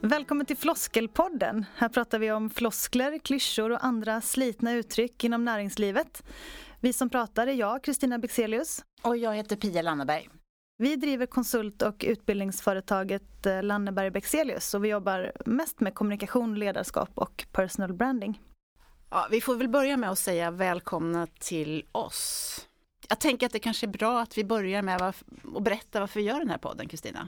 Välkommen till Floskelpodden. Här pratar vi om floskler, klyschor och andra slitna uttryck inom näringslivet. Vi som pratar är jag, Kristina Bexelius. Och jag heter Pia Lanneberg. Vi driver konsult- och utbildningsföretaget Lanneberg Bexelius och vi jobbar mest med kommunikation, ledarskap och personal branding. Ja, vi får väl börja med att säga välkomna till oss. Jag tänker att det kanske är bra att vi börjar med att berätta varför vi gör den här podden, Kristina.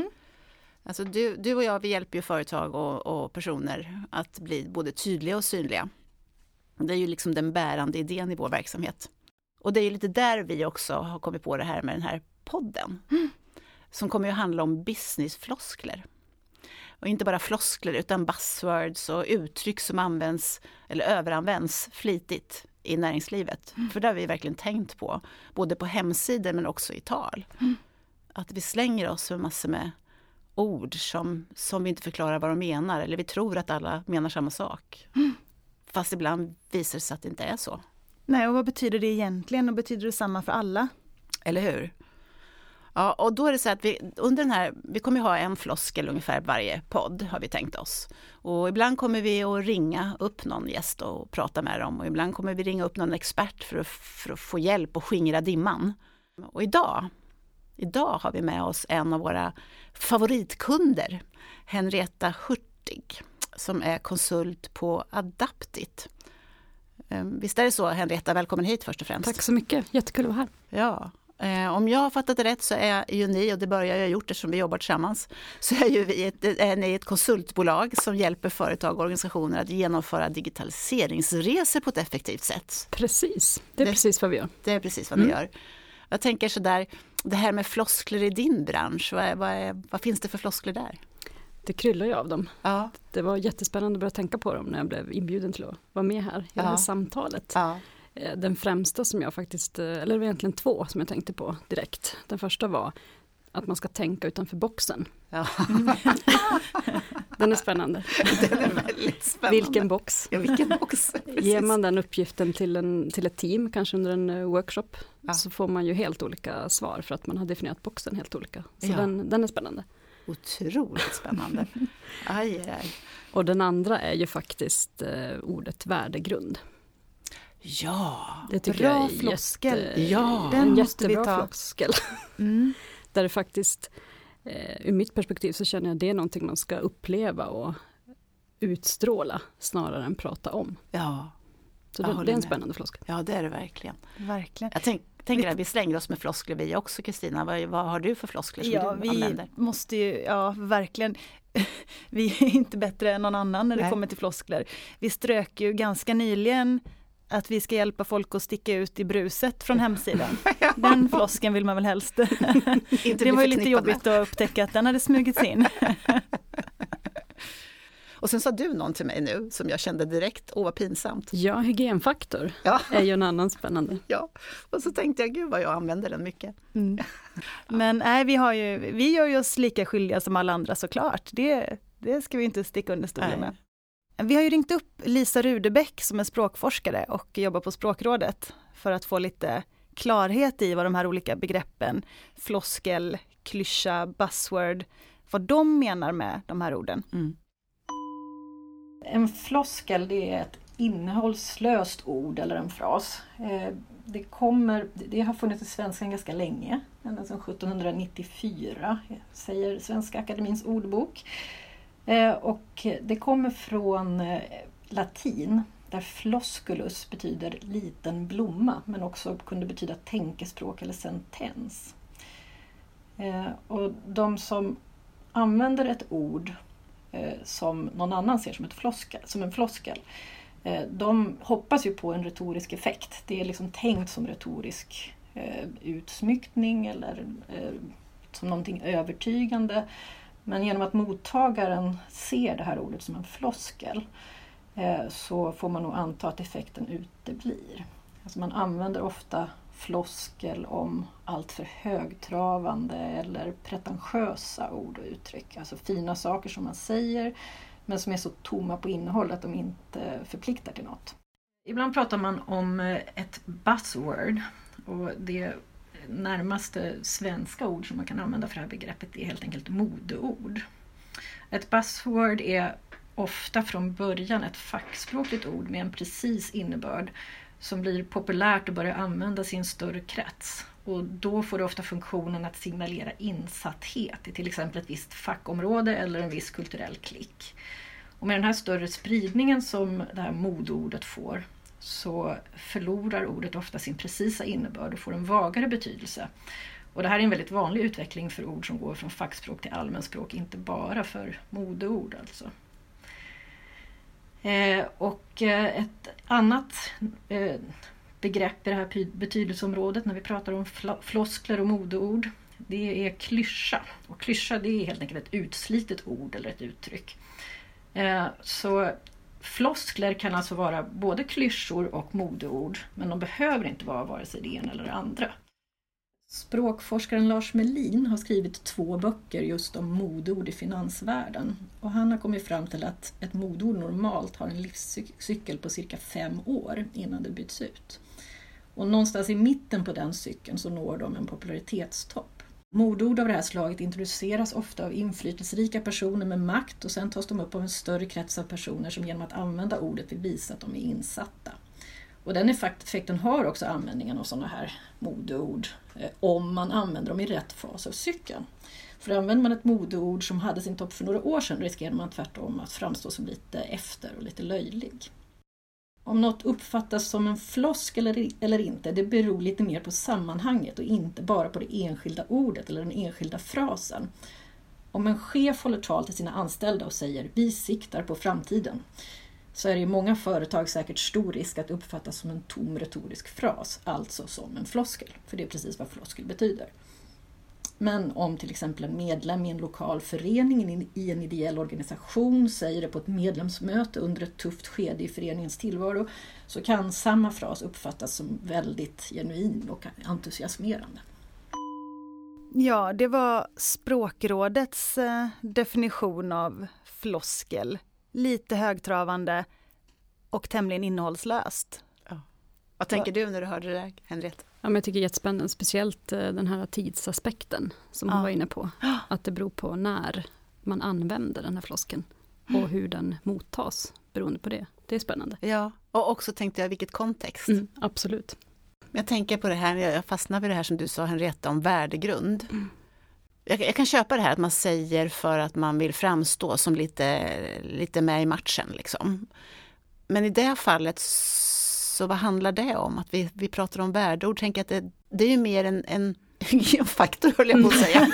Alltså du och jag, vi hjälper ju företag och personer att bli både tydliga och synliga. Det är ju liksom den bärande idén i vår verksamhet. Och det är ju lite där vi också har kommit på det här med den här podden. Som kommer ju handla om businessfloskler. Och inte bara floskler utan buzzwords och uttryck som används eller överanvänds flitigt i näringslivet. För det har vi verkligen tänkt på. Både på hemsidor men också i tal. Att vi slänger oss med massor med ord som vi inte förklarar vad de menar. Eller vi tror att alla menar samma sak. Fast ibland visar det sig att det inte är så. Nej, och vad betyder det egentligen? Och betyder det samma för alla? Eller hur? Ja, och då är det så att vi kommer ha en floskel ungefär varje podd har vi tänkt oss. Och ibland kommer vi att ringa upp någon gäst och prata med dem. Och ibland kommer vi ringa upp någon expert för att få hjälp och skingra dimman. Och idag har vi med oss en av våra favoritkunder, Henrietta Hurtig, som är konsult på Adaptit. Visst är det så, Henrietta? Välkommen hit först och främst. Tack så mycket, jättekul att vara här. Ja, om jag har fattat det rätt så är ju ni, och det börjar jag gjort eftersom vi jobbar tillsammans, så är ni ett konsultbolag som hjälper företag och organisationer att genomföra digitaliseringsresor på ett effektivt sätt. Precis, det är precis vad vi gör. Det är precis vad ni gör. Jag tänker så där, det här med floskler i din bransch, vad finns det för floskler där? Det kryllar ju av dem. Ja. Det var jättespännande att börja tänka på dem när jag blev inbjuden till att vara med här i det här samtalet. Ja. Den främsta som jag faktiskt, eller det var egentligen två som jag tänkte på direkt. Den första var att man ska tänka utanför boxen. Ja. Den är spännande. Den är väldigt spännande. Vilken box? Ja, vilken box? Ger man den uppgiften till ett team, kanske under en workshop, så får man ju helt olika svar för att man har definierat boxen helt olika. Så den är spännande. Otroligt spännande. Aj. Och den andra är ju faktiskt ordet värdegrund. Ja, det tycker bra jag är floskel. Den måste vi ta. Floskel. Där det faktiskt, ur mitt perspektiv så känner jag det är någonting man ska uppleva och utstråla snarare än prata om. Ja. Så det är en spännande floskel. Ja, det är det verkligen. Verkligen. Jag tänker att vi slänger oss med floskler vi också, Kristina. Vad har du för floskler som du använder? Vi måste ju, verkligen. Vi är inte bättre än någon annan när det kommer till floskler. Vi strök ju ganska nyligen att vi ska hjälpa folk att sticka ut i bruset från hemsidan. Den flosken vill man väl helst. Det var ju lite jobbigt att upptäcka att den hade smugits in. Och sen sa du någon till mig nu som jag kände direkt, vad pinsamt. Ja, hygienfaktor är ju en annan spännande. Ja, och så tänkte jag, gud vad jag använder den mycket. Men nej, vi gör ju oss lika skyldiga som alla andra såklart. Det ska vi inte sticka under stolen med. Vi har ju ringt upp Lisa Rudebäck som är språkforskare och jobbar på Språkrådet för att få lite klarhet i vad de här olika begreppen, floskel, klyscha, buzzword, vad de menar med de här orden. En floskel, det är ett innehållslöst ord eller en fras. Det har funnits i svenskan ganska länge, ända sedan 1794, säger Svenska Akademins ordbok. Och det kommer från latin, där flosculus betyder liten blomma, men också kunde betyda tänkespråk eller sentens. Och de som använder ett ord som någon annan ser som en floskel, de hoppas ju på en retorisk effekt. Det är liksom tänkt som retorisk utsmyckning eller som någonting övertygande. Men genom att mottagaren ser det här ordet som en floskel så får man nog anta att effekten uteblir. Alltså man använder ofta floskel om allt för högtravande eller pretentiösa ord och uttryck. Alltså fina saker som man säger men som är så tomma på innehåll att de inte förpliktar till något. Ibland pratar man om ett buzzword och det närmaste svenska ord som man kan använda för det här begreppet är helt enkelt modeord. Ett buzzword är ofta från början ett fackspråkligt ord med en precis innebörd som blir populärt och börjar användas i en större krets. Och då får det ofta funktionen att signalera insatthet i till exempel ett visst fackområde eller en viss kulturell klick. Och med den här större spridningen som det här modeordet får så förlorar ordet ofta sin precisa innebörd och får en vagare betydelse. Och det här är en väldigt vanlig utveckling för ord som går från fackspråk till allmänspråk, inte bara för modeord alltså. Och ett annat begrepp i det här betydelseområdet när vi pratar om floskler och modeord, det är klyscha. Och klyscha, det är helt enkelt ett utslitet ord eller ett uttryck. Så floskler kan alltså vara både klyschor och modeord, men de behöver inte vara vare sig det ena eller det andra. Språkforskaren Lars Melin har skrivit 2 böcker just om modeord i finansvärlden. Och han har kommit fram till att ett modeord normalt har en livscykel på cirka 5 år innan det byts ut. Och någonstans i mitten på den cykeln så når de en popularitetstopp. Modeord av det här slaget introduceras ofta av inflytelserika personer med makt och sen tas de upp av en större krets av personer som genom att använda ordet vill visa att de är insatta. Och den effekten har också användningen av sådana här modeord om man använder dem i rätt fas av cykeln. För använder man ett modeord som hade sin topp för några år sedan riskerar man tvärtom att framstå som lite efter och lite löjlig. Om något uppfattas som en flosk eller inte, det beror lite mer på sammanhanget och inte bara på det enskilda ordet eller den enskilda frasen. Om en chef håller tal till sina anställda och säger "vi siktar på framtiden", så är det i många företag säkert stor risk att uppfattas som en tom retorisk fras, alltså som en floskel, för det är precis vad floskel betyder. Men om till exempel en medlem i en lokal förening i en ideell organisation säger det på ett medlemsmöte under ett tufft skede i föreningens tillvaro, så kan samma fras uppfattas som väldigt genuin och entusiasmerande. Ja, det var Språkrådets definition av floskel. Lite högtravande och tämligen innehållslöst. Ja. Vad tänker du när du hörde det där, Henriette? Ja, men jag tycker det är jättespännande, speciellt den här tidsaspekten som hon var inne på. Att det beror på när man använder den här floskeln och hur den mottas beroende på det. Det är spännande. Ja, och också tänkte jag vilket kontext. Absolut. Jag tänker på det här, jag fastnar vid det här som du sa, Henriette, om värdegrund. Jag kan köpa det här att man säger för att man vill framstå som lite med i matchen liksom. Men i det fallet så vad handlar det om? Att vi pratar om värdeord. Tänker att det är ju mer en hygienfaktor, höll jag på att säga.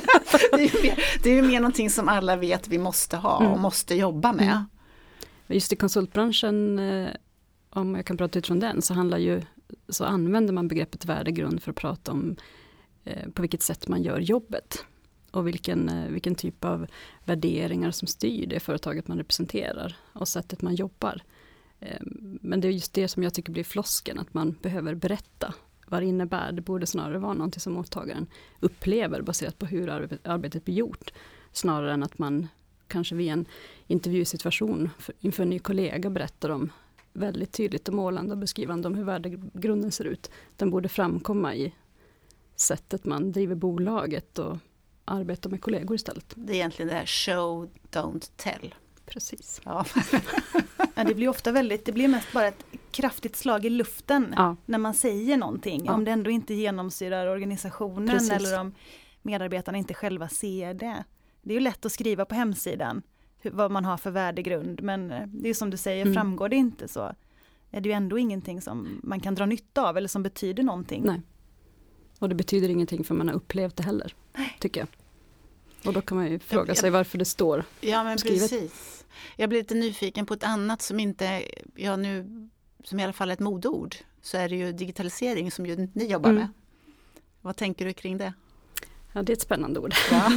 det är ju mer någonting som alla vet vi måste ha och måste jobba med. Just i konsultbranschen, om jag kan prata utifrån den, så använder man begreppet värdegrund för att prata om på vilket sätt man gör jobbet och vilken typ av värderingar som styr det företaget man representerar och sättet man jobbar. Men det är just det som jag tycker blir floskeln, att man behöver berätta vad det innebär. Det borde snarare vara någonting som mottagaren upplever baserat på hur arbetet blir gjort, snarare än att man kanske vid en intervjusituation inför en ny kollega berättar om väldigt tydligt och målande och beskrivande om hur värdegrunden ser ut. Den borde framkomma i sättet man driver bolaget och arbetar med kollegor istället. Det är egentligen det här show, don't tell. Precis. Ja. Det blir ofta det blir mest bara ett kraftigt slag i luften när man säger någonting. Om det ändå inte genomsyrar organisationen. Precis. Eller om medarbetarna inte själva ser det. Det är ju lätt att skriva på hemsidan vad man har för värdegrund. Men det är som du säger, framgår det inte så är det ju ändå ingenting som man kan dra nytta av eller som betyder någonting. Nej. Och det betyder ingenting för man har upplevt det heller, tycker jag. Och då kan man ju fråga sig varför det står skrivet. Precis. Jag blir lite nyfiken på ett annat som inte, som i alla fall är ett modeord, så är det ju digitalisering som ju ni jobbar med. Vad tänker du kring det? Ja, det är ett spännande ord. Ja.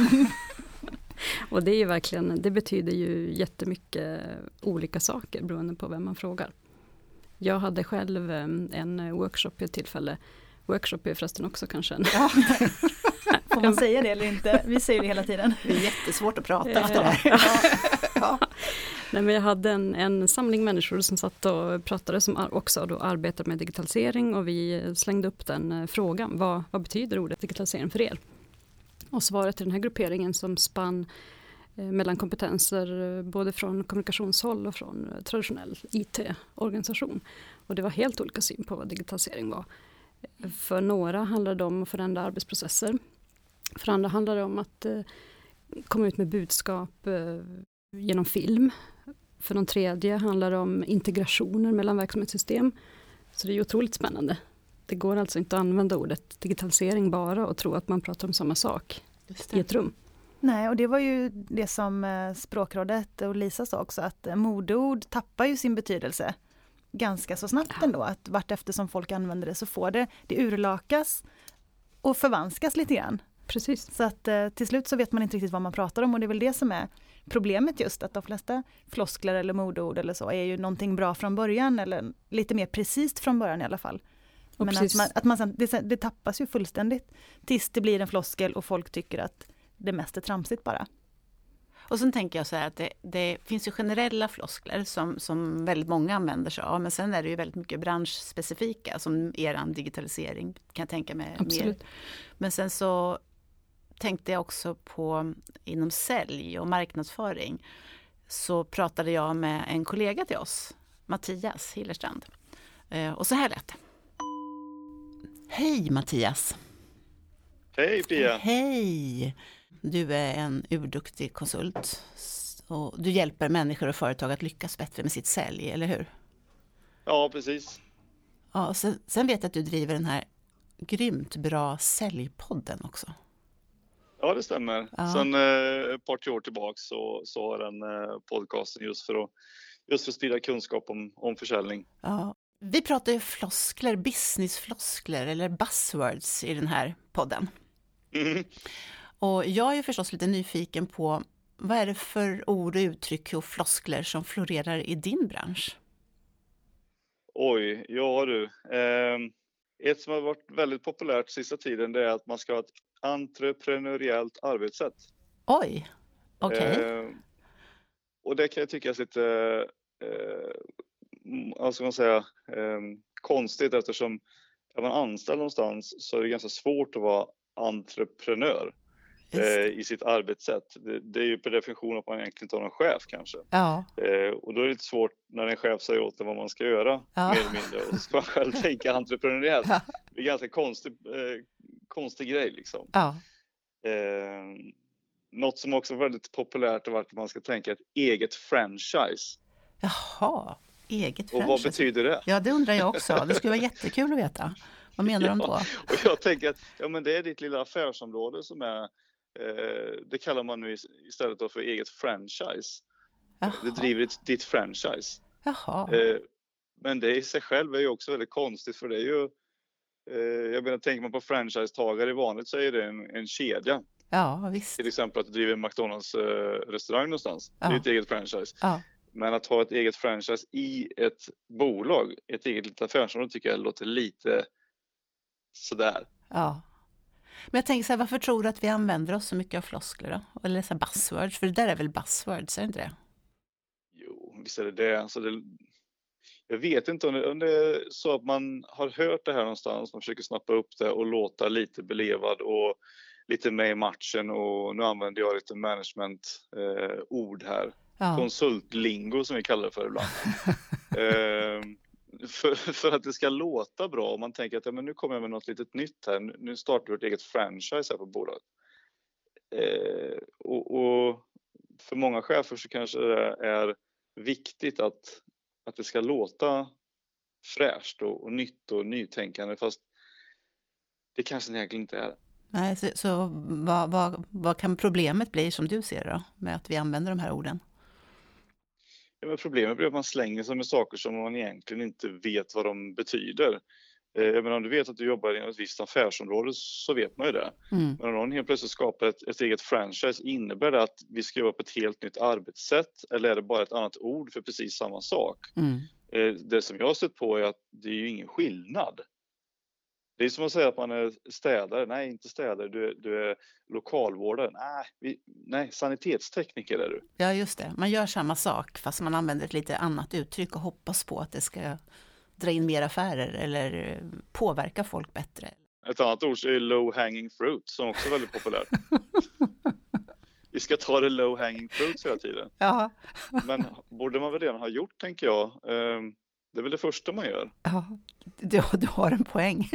Och det är ju verkligen, det betyder ju jättemycket olika saker beroende på vem man frågar. Jag hade själv en workshop i ett tillfälle. Workshop är förresten också kanske en... Ja. Får man säga det eller inte? Vi säger det hela tiden. Det är jättesvårt att prata efter det här. Ja. Nej, men jag hade en samling människor som satt och pratade som också då arbetar med digitalisering, och vi slängde upp den frågan. Vad betyder ordet digitalisering för er? Och svaret till den här grupperingen som spann mellan kompetenser både från kommunikationshåll och från traditionell IT-organisation. Och det var helt olika syn på vad digitalisering var. För några handlade det om att förändra arbetsprocesser. För andra handlade det om att komma ut med budskap genom film. För de tredje handlar det om integrationer mellan verksamhetssystem. Så det är otroligt spännande. Det går alltså inte att använda ordet digitalisering bara och tro att man pratar om samma sak i ett rum. Nej, och det var ju det som Språkrådet och Lisa sa också, att modeord tappar ju sin betydelse ganska så snabbt ändå. Att vart efter som folk använder det så får det urlakas och förvanskas lite grann. Precis. Så att till slut så vet man inte riktigt vad man pratar om, och det är väl det som är problemet, just att de flesta floskler eller modeord eller så är ju någonting bra från början, eller lite mer precis från början i alla fall. Och men det tappas ju fullständigt tills det blir en floskel och folk tycker att det mest är tramsigt bara. Och sen tänker jag så här att det finns ju generella floskler som väldigt många använder sig av, men sen är det ju väldigt mycket branschspecifika som eran digitalisering kan jag tänka mig. Absolut. Mer. Men sen så tänkte jag också på inom sälj och marknadsföring, så pratade jag med en kollega till oss, Mattias Hillerstrand. Och så här lät det. Hej Mattias! Hej Pia! Hej! Du är en urduktig konsult och du hjälper människor och företag att lyckas bättre med sitt sälj, eller hur? Ja, precis. Ja, sen vet jag att du driver den här grymt bra säljpodden också. Ja, det stämmer. Ja. Sen ett par år tillbaka så har den podcasten just för att sprida kunskap om försäljning. Ja. Vi pratar ju floskler, businessfloskler eller buzzwords i den här podden. Mm. Och jag är ju förstås lite nyfiken på vad är det för ord och uttryck och floskler som florerar i din bransch? Oj, ja du. Ett som har varit väldigt populärt sista tiden, det är att man ska ha ett entreprenöriellt arbetssätt. Oj, okej. Och det kan jag tycka är lite konstigt, eftersom är man anställd någonstans så är det ganska svårt att vara entreprenör i sitt arbetssätt. Det är ju per definition att man egentligen inte har någon chef kanske. Ja. Och då är det lite svårt när en chef säger åt en vad man ska göra, mer eller mindre. Och så ska man själv tänka entreprenöriellt. Ja. Det är en ganska konstig grej liksom. Ja. Något som också är väldigt populärt är att man ska tänka ett eget franchise. Jaha, eget franchise. Och vad betyder det? Ja, det undrar jag också. Det skulle vara jättekul att veta. Vad menar de då? Och jag tänker att men det är ditt lilla affärsområde som är, det kallar man nu istället då för eget franchise. Jaha. Du driver ditt franchise. Jaha. Men det i sig själv är ju också väldigt konstigt, för det är ju, jag menar, tänker man på franchisetagare i vanligt så är det en kedja. Ja, visst. Till exempel att du driver en McDonalds restaurang någonstans. Ja. Det är ett eget franchise. Ja. Men att ha ett eget franchise i ett bolag, ett eget litet affärsområde, tycker jag låter lite sådär. Ja. Men jag tänker så här, varför tror du att vi använder oss så mycket av floskler då? Eller så här buzzwords, för det där är väl buzzwords, är det inte det? Jo, visst är det. Alltså jag vet inte om det är så att man har hört det här någonstans, man försöker snappa upp det och låta lite belevad och lite med i matchen, och nu använder jag lite management-ord här. Ja. Konsultlingo som vi kallar det för ibland. För att det ska låta bra, och man tänker att men nu kommer jag med något litet nytt här. Nu startar vi ett eget franchise här på bolaget. Och för många chefer så kanske det är viktigt att det ska låta fräscht och nytt och nytänkande, fast det kanske det egentligen inte är. Nej, så vad kan problemet bli som du ser då, med att vi använder de här orden? Ja, men problemet blir att man slänger sig med saker som man egentligen inte vet vad de betyder. Men om du vet att du jobbar i ett visst affärsområde så vet man ju det. Mm. Men om någon helt plötsligt skapar ett eget franchise, innebär det att vi ska jobba på ett helt nytt arbetssätt, eller är det bara ett annat ord för precis samma sak? Mm. Det som jag har sett på är att det är ju ingen skillnad. Det är som att säga att man är städare. Nej, inte städare. Du är lokalvårdare. Nej, sanitetstekniker är du. Ja, just det. Man gör samma sak fast man använder ett lite annat uttryck och hoppas på att det ska dra in mer affärer eller påverka folk bättre. Ett annat ord är low hanging fruit, som också är väldigt populärt. vi ska ta det low hanging fruits hela tiden. Ja. Men borde man väl redan ha gjort, tänker jag. Det är väl det första man gör. Ja, du har en poäng.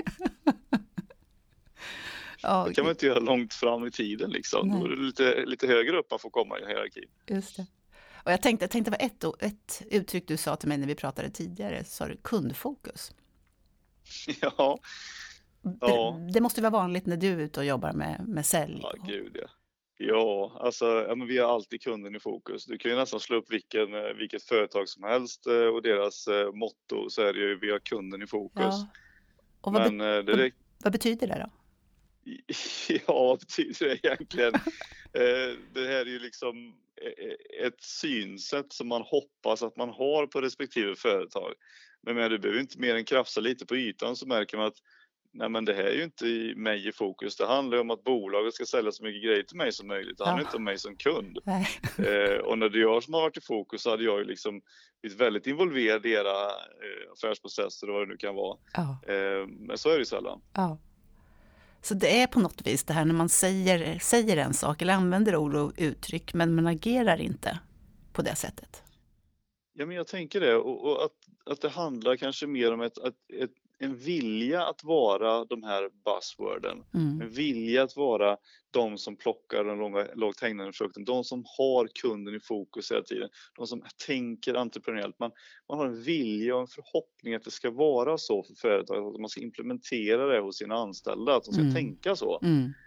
Ja, det kan man inte göra långt fram i tiden liksom. Då är det lite högre upp man får komma i hierarkin. Just det. Och jag tänkte det var ett uttryck du sa till mig när vi pratade tidigare, sa du kundfokus. Ja. Det måste vara vanligt när du är ute och jobbar med sälj. Ja, gud ja. Ja, alltså men vi har alltid kunden i fokus. Du kan ju nästan slå upp vilket företag som helst och deras motto, så är det ju vi har kunden i fokus. Ja. Och vad betyder det då? Ja, vad betyder det egentligen? Det här är ju liksom ett synsätt som man hoppas att man har på respektive företag. Men du behöver inte mer än krafsa lite på ytan, så märker man att nej, men det här är ju inte mig i fokus. Det handlar ju om att bolaget ska sälja så mycket grejer till mig som möjligt. Det handlar inte om mig som kund. Och när det är jag som har varit i fokus, så hade jag ju liksom blivit väldigt involverad i era affärsprocesser och vad det nu kan vara. Men så är det ju sällan. Ja. Så det är på något vis det här när man säger en sak eller använder ord och uttryck, men man agerar inte på det sättet. Ja, men jag tänker det. Och att det handlar kanske mer om en vilja att vara de här buzzworden. En vilja att vara de som plockar den lågt hängande frukten. De som har kunden i fokus hela tiden. De som tänker entreprenöriellt. Man har en vilja och en förhoppning att det ska vara så för företag. Att man ska implementera det hos sina anställda. Att de ska tänka så.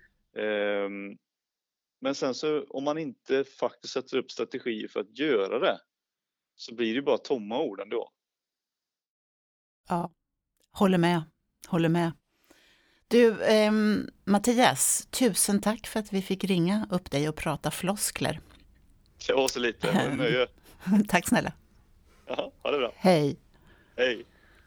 Men sen så om man inte faktiskt sätter upp strategier för att göra det, så blir det bara tomma ord ändå. Ja. Håller med. Du, Mattias, tusen tack för att vi fick ringa upp dig och prata floskler. Det var så lite, nöje. Tack snälla. Ja, ha det bra. Hej. Hej.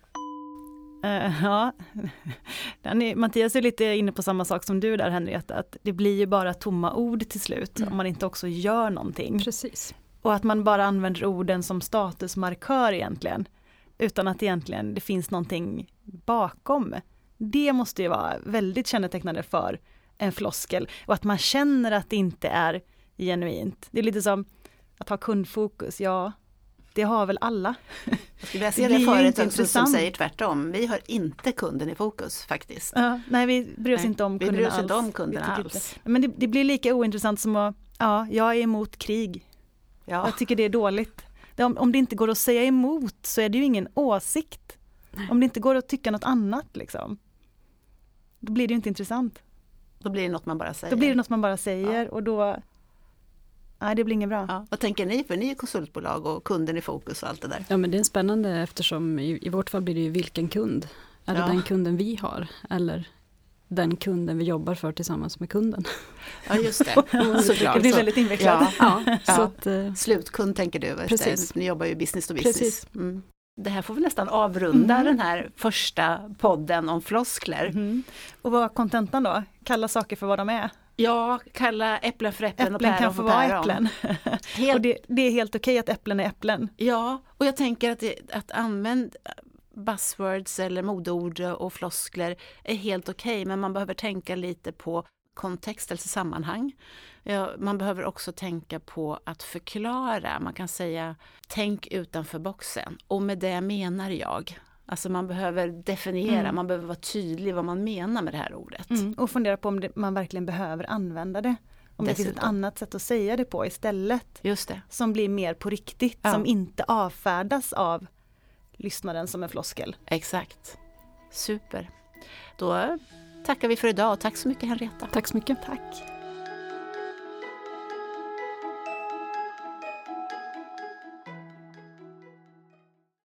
Ja, Mattias är lite inne på samma sak som du där, Henrietta, att det blir ju bara tomma ord till slut om man inte också gör någonting. Precis. Och att man bara använder orden som statusmarkör egentligen, utan att egentligen det finns någonting bakom. Det måste ju vara väldigt kännetecknande för en floskel, och att man känner att det inte är genuint. Det är lite som att ha kundfokus, ja, det har väl alla. Jag skulle säga det företag som säger tvärtom. Vi har inte kunden i fokus faktiskt. Ja, nej, vi bryr oss inte om kunderna alls. Vi bryr oss inte om kunderna alls. Men det blir lika ointressant som att, ja, jag är emot krig. Ja. Jag tycker det är dåligt. Om det inte går att säga emot så är det ju ingen åsikt. Nej. Om det inte går att tycka något annat liksom, då blir det ju inte intressant. Då blir det något man bara säger. Då blir det något man bara säger och då, nej, det blir inget bra. Ja. Vad tänker ni? För ni är konsultbolag och kunden i fokus och allt det där. Ja, men det är spännande eftersom i vårt fall blir det ju vilken kund. Är det den kunden vi har eller den kunden vi jobbar för tillsammans med kunden? Ja, just det. Såklart. Det blir väldigt invecklat. Ja. Så att, slutkund tänker du. Precis. Ni jobbar ju business to business. Det här får vi nästan avrunda den här första podden om floskler. Och vad var kontentan då? Kalla saker för vad de är. Ja, kalla äpplen för äpplen och päron kan få vara äpplen. Och det är helt okej att äpplen är äpplen. Ja, och jag tänker att använda buzzwords eller modord och floskler är helt okej, men man behöver tänka lite på kontext eller sammanhang. Ja, man behöver också tänka på att förklara. Man kan säga tänk utanför boxen. Och med det menar jag. Alltså man behöver definiera, man behöver vara tydlig vad man menar med det här ordet. Och fundera på om man verkligen behöver använda det. Om det finns ett annat sätt att säga det på istället. Just det. Som blir mer på riktigt. Ja. Som inte avfärdas av lyssnaren som en floskel. Exakt. Super. Då tackar vi för idag och tack så mycket, Henrietta. Tack så mycket. Tack.